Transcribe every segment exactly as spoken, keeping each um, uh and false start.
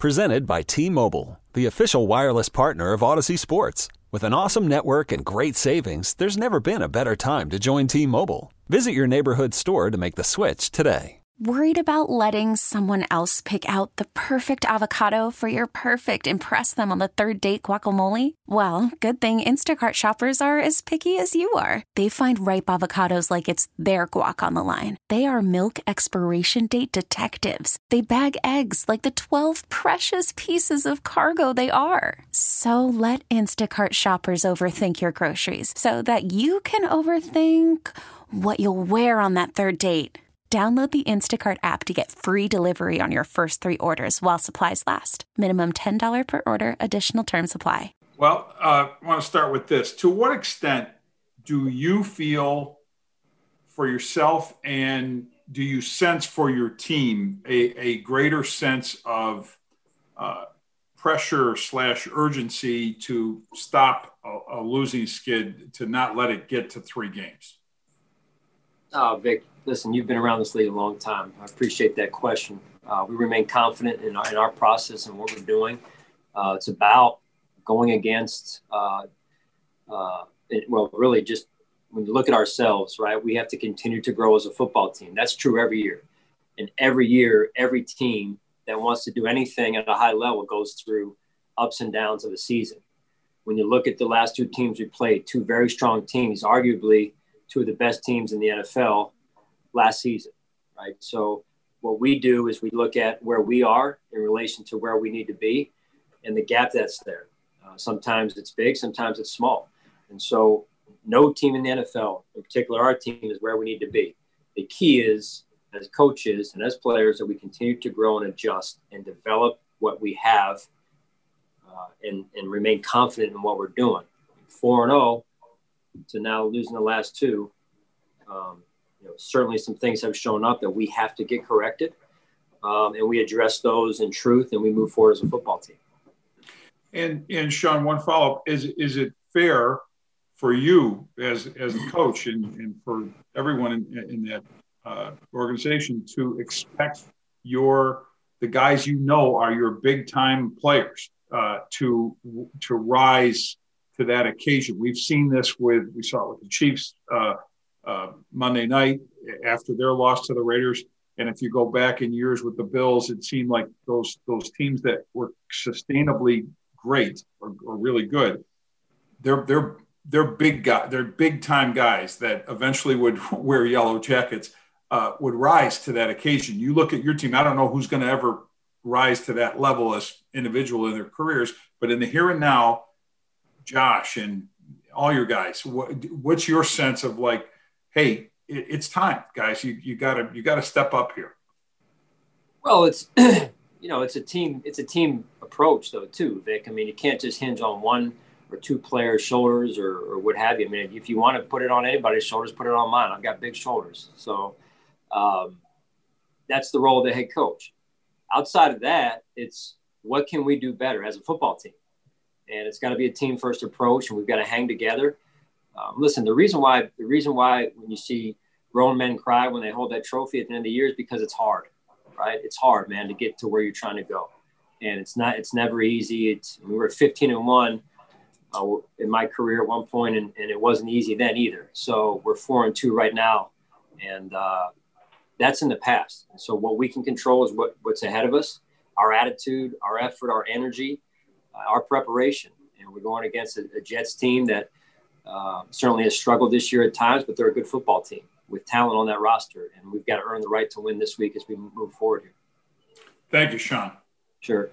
Presented by T-Mobile, the official wireless partner of Odyssey Sports. With an awesome network and great savings, there's never been a better time to join T-Mobile. Visit your neighborhood store to make the switch today. Worried about letting someone else pick out the perfect avocado for your perfect impress them on the third date guacamole? Well, good thing Instacart shoppers are as picky as you are. They find ripe avocados like it's their guac on the line. They are milk expiration date detectives. They bag eggs like the twelve precious pieces of cargo they are. So let Instacart shoppers overthink your groceries so that you can overthink what you'll wear on that third date. Download the Instacart app to get free delivery on your first three orders while supplies last. Minimum ten dollars per order. Additional terms apply. Well, uh, I want to start with this. To what extent do you feel for yourself and do you sense for your team a, a greater sense of uh, pressure slash urgency to stop a, a losing skid, to not let it get to three games? Oh, Vic, listen, you've been around this league a long time. I appreciate that question. Uh, we remain confident in our, in our process and what we're doing. Uh, it's about going against, uh, uh, it, well, really just when you look at ourselves, right, we have to continue to grow as a football team. That's true every year. And every year, every team that wants to do anything at a high level goes through ups and downs of a season. When you look at the last two teams we played, two very strong teams, arguably two of the best teams in the N F L last season, right? So what we do is we look at where we are in relation to where we need to be and the gap that's there. Uh, sometimes it's big, sometimes it's small. And so no team in the N F L, in particular our team, is where we need to be. The key is, as coaches and as players, that we continue to grow and adjust and develop what we have uh, and, and remain confident in what we're doing. four and oh to now losing the last two, um, you know, certainly some things have shown up that we have to get corrected, um, and we address those in truth, and we move forward as a football team. And and Sean, one follow-up: is is it fair for you as as a coach and, and for everyone in, in that uh, organization to expect your the guys you know are your big-time players uh, to to rise to that occasion? We've seen this with we saw it with the Chiefs uh, uh, Monday night after their loss to the Raiders, and if you go back in years with the Bills, it seemed like those those teams that were sustainably great or, or really good, they're they're they're big guys, they're big time guys that eventually would wear yellow jackets, uh, would rise to that occasion. You look at your team. I don't know who's going to ever rise to that level as individual in their careers, but in the here and now, Josh and all your guys, what, what's your sense of like, hey, it, it's time, guys. You you gotta you gotta step up here. Well, it's you know it's a team it's a team approach though too, Vic. I mean, you can't just hinge on one or two players' shoulders or, or what have you. I mean, if you want to put it on anybody's shoulders, put it on mine. I've got big shoulders, so um, that's the role of the head coach. Outside of that, it's what can we do better as a football team. And it's got to be a team first approach, and we've got to hang together. Um, listen, the reason why, the reason why when you see grown men cry when they hold that trophy at the end of the year is because it's hard, right? It's hard, man, to get to where you're trying to go. And it's not, it's never easy. It's, we were fifteen and one uh, in my career at one point, and, and it wasn't easy then either. So we're four and two right now. And uh, that's in the past. And so what we can control is what, what's ahead of us, our attitude, our effort, our energy, our preparation. And we're going against a, a Jets team that uh, certainly has struggled this year at times, but they're a good football team with talent on that roster. And we've got to earn the right to win this week as we move forward here. Thank you, Sean. Sure.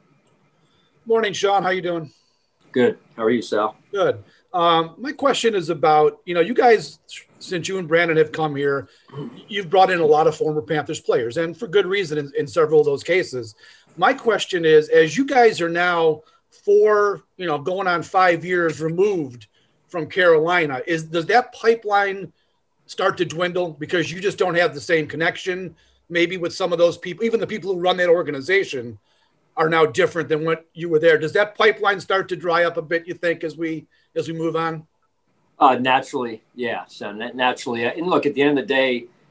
Morning, Sean. How you doing? Good. How are you, Sal? Good. Um, my question is about, you know, you guys, since you and Brandon have come here, you've brought in a lot of former Panthers players, and for good reason in, in several of those cases. My question is, as you guys are now four, you know, going on five years removed from Carolina, is does that pipeline start to dwindle because you just don't have the same connection maybe with some of those people, even the people who run that organization are now different than when you were there? Does that pipeline start to dry up a bit, you think, as we as we move on? Uh, naturally, yeah. So naturally, and look, at the end of the day,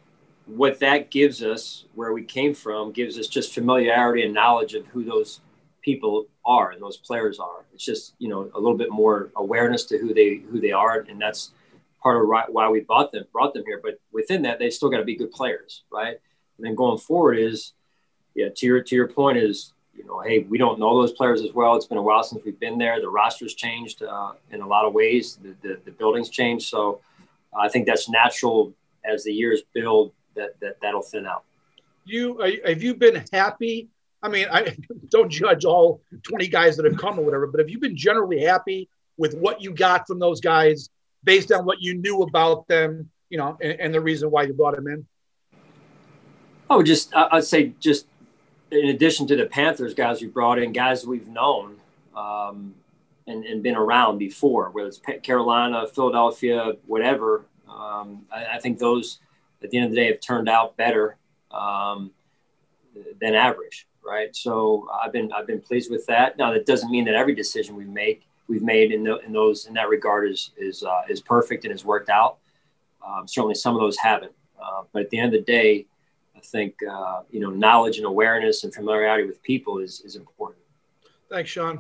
what that gives us, where we came from, gives us just familiarity and knowledge of who those people are and those players are. It's just, you know, a little bit more awareness to who they who they are, and that's part of why we bought them brought them here. But within that, they still got to be good players, right? And then going forward is, yeah, to your to your point is, you know, hey, we don't know those players as well. It's been a while since we've been there. The roster's changed uh, in a lot of ways. The, the the building's changed, so I think that's natural as the years build. That that that'll thin out. You have you been happy? I mean, I don't judge all twenty guys that have come or whatever, but have you been generally happy with what you got from those guys based on what you knew about them, you know, and, and the reason why you brought them in? Oh, just I'd say just in addition to the Panthers guys we brought in, guys we've known um, and, and been around before, whether it's Carolina, Philadelphia, whatever. Um, I, I think those, at the end of the day, have turned out better um, than average, right? So I've been I've been pleased with that. Now, that doesn't mean that every decision we make we've made in, the, in those in that regard is is uh, is perfect and has worked out. Um, certainly, some of those haven't. Uh, but at the end of the day, I think uh, you know, knowledge and awareness and familiarity with people is is important. Thanks, Sean.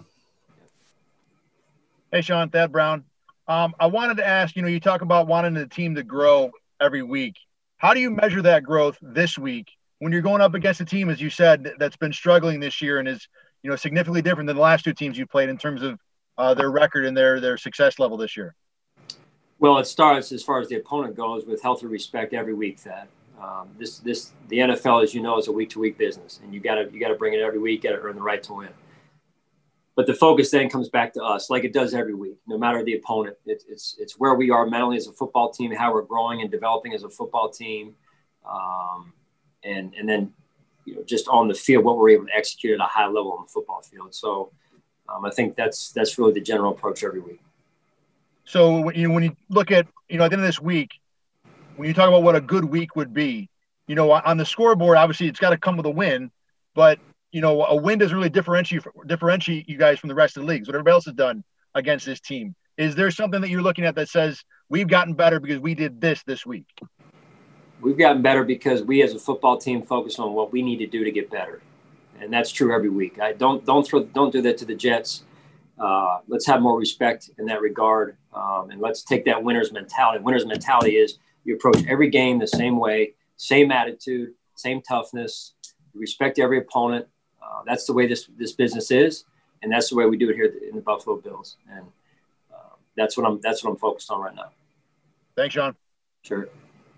Hey, Sean, Thad Brown. Um, I wanted to ask, you know, you talk about wanting the team to grow every week. How do you measure that growth this week when you're going up against a team, as you said, that's been struggling this year and is, you know, significantly different than the last two teams you played in terms of uh, their record and their their success level this year? Well, it starts, as far as the opponent goes, with healthy respect every week, Thad. Um, this this the N F L, as you know, is a week to week business, and you gotta you gotta bring it every week, gotta earn the right to win. But the focus then comes back to us, like it does every week, no matter the opponent. It, it's it's where we are mentally as a football team, how we're growing and developing as a football team, um, and and then, you know, just on the field, what we're able to execute at a high level on the football field. So um, I think that's that's really the general approach every week. So when you when you look at, you know, at the end of this week, when you talk about what a good week would be, you know, on the scoreboard, obviously it's got to come with a win, but you know, a win doesn't really differentiate differentiate you guys from the rest of the leagues. What everybody else has done against this team. Is there something that you're looking at that says we've gotten better because we did this this week? We've gotten better because we, as a football team, focus on what we need to do to get better, and that's true every week. I don't don't throw don't do that to the Jets. Uh, let's have more respect in that regard, um, and let's take that winner's mentality. Winner's mentality is you approach every game the same way, same attitude, same toughness. You respect every opponent. Uh, that's the way this this business is, and that's the way we do it here in the Buffalo Bills, and uh, that's what I'm that's what I'm focused on right now. Thanks, Sean. Sure.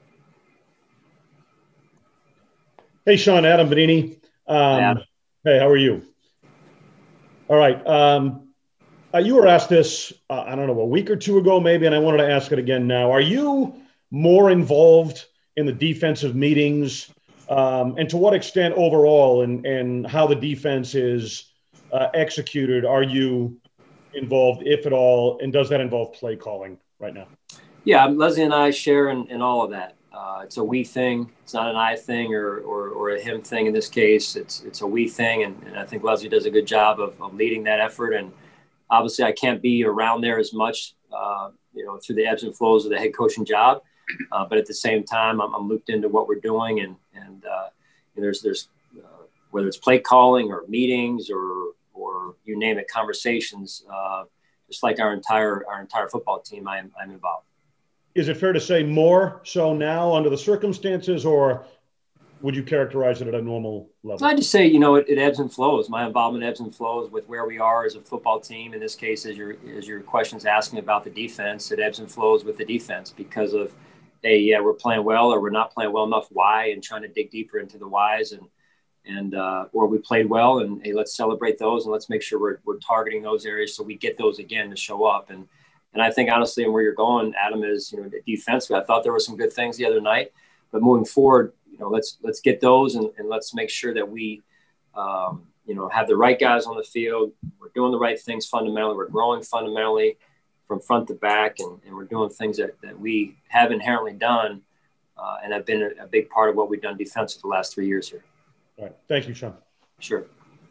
Hey, Sean, Adam Benini. Um, Hi, Adam. Hey, how are you? All right. Um, uh, you were asked this, uh, I don't know, a week or two ago maybe, and I wanted to ask it again now. Are you more involved in the defensive meetings? Um, and to what extent overall and, and how the defense is uh, executed, are you involved, if at all, and does that involve play calling right now? Yeah, Leslie and I share in, in all of that. Uh, it's a we thing. It's not an I thing or, or, or a him thing in this case. It's it's a we thing, and, and I think Leslie does a good job of, of leading that effort. And obviously I can't be around there as much, uh, you know, through the ebbs and flows of the head coaching job. Uh, but at the same time, I'm, I'm looped into what we're doing, and and, uh, and there's there's uh, whether it's play calling or meetings or or you name it, conversations. Uh, just like our entire our entire football team, I'm I'm involved. Is it fair to say more so now under the circumstances, or would you characterize it at a normal level? I'd just say, you know, it, it ebbs and flows. My involvement ebbs and flows with where we are as a football team. In this case, as your as your question's asking about the defense, it ebbs and flows with the defense because of, hey, yeah, we're playing well or we're not playing well enough. Why? And trying to dig deeper into the whys, and and uh, or we played well, and hey, let's celebrate those and let's make sure we're we're targeting those areas so we get those again to show up. And and I think honestly, and where you're going, Adam, is, you know, defensively, I thought there were some good things the other night, but moving forward, you know, let's let's get those and, and let's make sure that we, um, you know, have the right guys on the field. We're doing the right things fundamentally. We're growing fundamentally from front to back, and, and we're doing things that, that we have inherently done uh, and have been a, a big part of what we've done defensively the last three years here. All right. Thank you, Sean. Sure.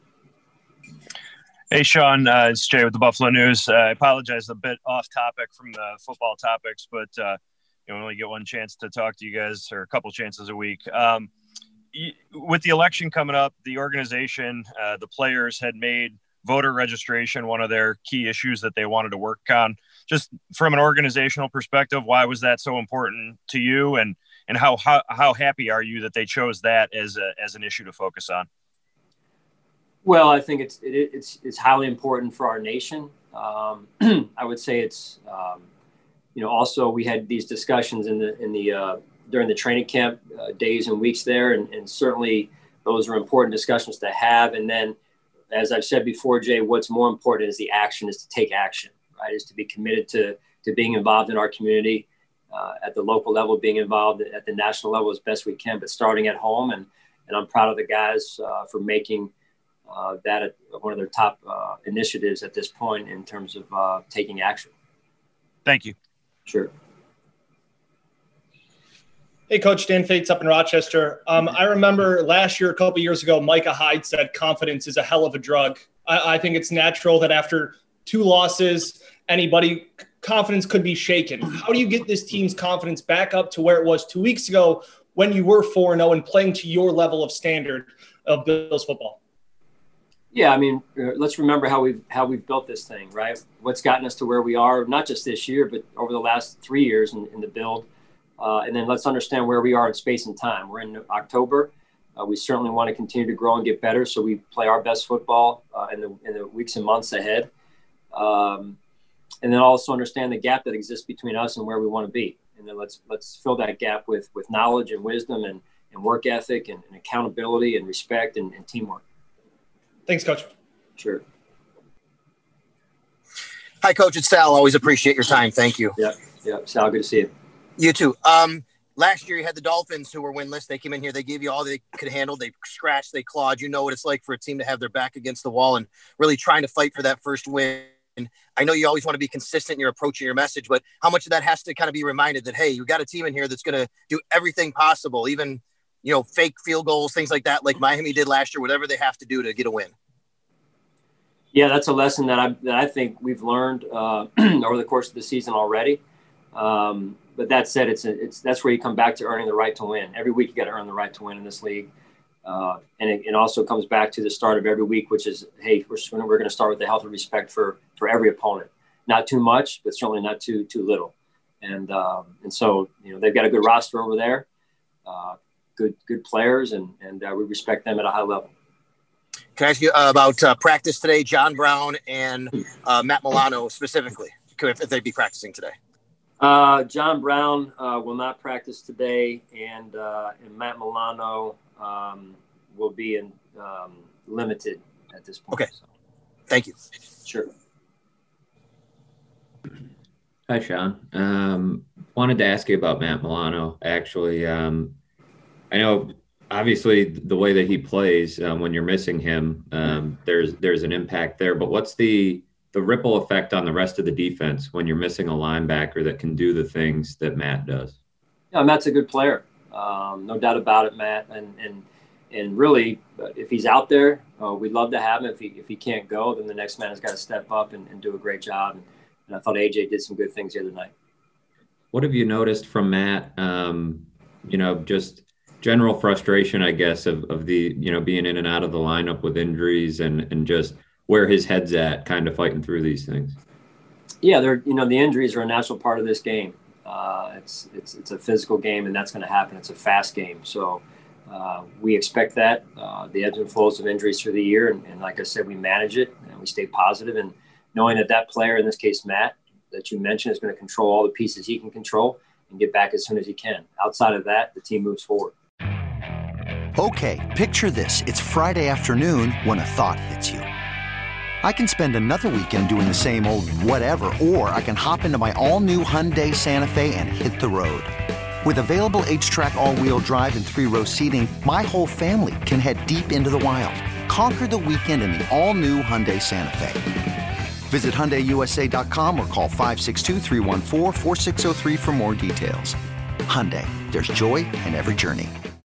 Hey, Sean, uh, it's Jay with the Buffalo News. Uh, I apologize, a bit off topic from the football topics, but uh, you know, we only get one chance to talk to you guys, or a couple chances a week. Um, with the election coming up, the organization, uh, the players had made voter registration one of their key issues that they wanted to work on. Just from an organizational perspective, why was that so important to you, and and how how, how happy are you that they chose that as a, as an issue to focus on? Well, I think it's it, it's it's highly important for our nation. Um, I would say it's um, you know, also we had these discussions in the in the uh, during the training camp uh, days and weeks there, and, and certainly those are important discussions to have. And then, as I've said before, Jay, what's more important is the action, is to take action, right? Is to be committed to to being involved in our community uh, at the local level, being involved at the national level as best we can, but starting at home. And and I'm proud of the guys uh, for making uh, that a, one of their top uh, initiatives at this point in terms of uh, taking action. Thank you. Sure. Hey, Coach, Dan Fates up in Rochester. Um, I remember last year, a couple years ago, Micah Hyde said confidence is a hell of a drug. I, I think it's natural that after two losses, anybody confidence could be shaken. How do you get this team's confidence back up to where it was two weeks ago when you were four and oh and playing to your level of standard of Bills football? Yeah, I mean, let's remember how we've how we've built this thing, right? What's gotten us to where we are, not just this year, but over the last three years in, in the build. Uh, and then let's understand where we are in space and time. We're in October. Uh, we certainly want to continue to grow and get better, so we play our best football uh, in the in the weeks and months ahead. Um, and then also understand the gap that exists between us and where we want to be. And then let's let's fill that gap with with knowledge and wisdom and, and work ethic and, and accountability and respect and, and teamwork. Thanks, Coach. Sure. Hi, Coach. It's Sal. Always appreciate your time. Thank you. Yeah, yeah. Sal, good to see you. You too. Um, last year you had the Dolphins who were winless. They came in here. They gave you all they could handle. They scratched, they clawed. You know what it's like for a team to have their back against the wall and really trying to fight for that first win. I know you always want to be consistent in your approach and your message, but how much of that has to kind of be reminded that, hey, you got a team in here that's going to do everything possible, even, you know, fake field goals, things like that, like Miami did last year, whatever they have to do to get a win. Yeah, that's a lesson that I that I think we've learned uh, over the course of the season already. Um, But that said, it's a, it's that's where you come back to earning the right to win. Every week you got to earn the right to win in this league, uh, and it, it also comes back to the start of every week, which is, hey, we're we're going to start with the healthy respect for for every opponent. Not too much, but certainly not too too little. And um, and so you know they've got a good roster over there, uh, good good players, and and uh, we respect them at a high level. Can I ask you uh, about uh, practice today? John Brown and uh, Matt Milano specifically, if, if they'd be practicing today. Uh, John Brown uh, will not practice today, and uh, and Matt Milano um, will be in um, limited at this point. Okay, so. Thank you. Sure. Hi, Sean. Um, wanted to ask you about Matt Milano. Actually, um, I know obviously the way that he plays um, when you're missing him, um, there's there's an impact there. But what's the the ripple effect on the rest of the defense when you're missing a linebacker that can do the things that Matt does? Yeah, Matt's a good player. Um, no doubt about it, Matt. And and and really, if he's out there, uh, we'd love to have him. If he if he can't go, then the next man has got to step up and, and do a great job. And, and I thought A J did some good things the other night. What have you noticed from Matt? Um, you know, just general frustration, I guess, of of the, you know, being in and out of the lineup with injuries and and just where his head's at kind of fighting through these things. Yeah, they're, you know, the injuries are a natural part of this game. Uh, it's, it's, it's a physical game, and that's going to happen. It's a fast game. So uh, we expect that, uh, the ebbs and flows of injuries through the year. And, and like I said, we manage it and we stay positive, and knowing that that player, in this case, Matt, that you mentioned, is going to control all the pieces he can control and get back as soon as he can. Outside of that, the team moves forward. Okay, picture this. It's Friday afternoon when a thought hits you. I can spend another weekend doing the same old whatever, or I can hop into my all-new Hyundai Santa Fe and hit the road. With available H-Track all-wheel drive and three-row seating, my whole family can head deep into the wild. Conquer the weekend in the all-new Hyundai Santa Fe. Visit Hyundai U S A dot com or call five six two, three one four, four six zero three for more details. Hyundai, there's joy in every journey.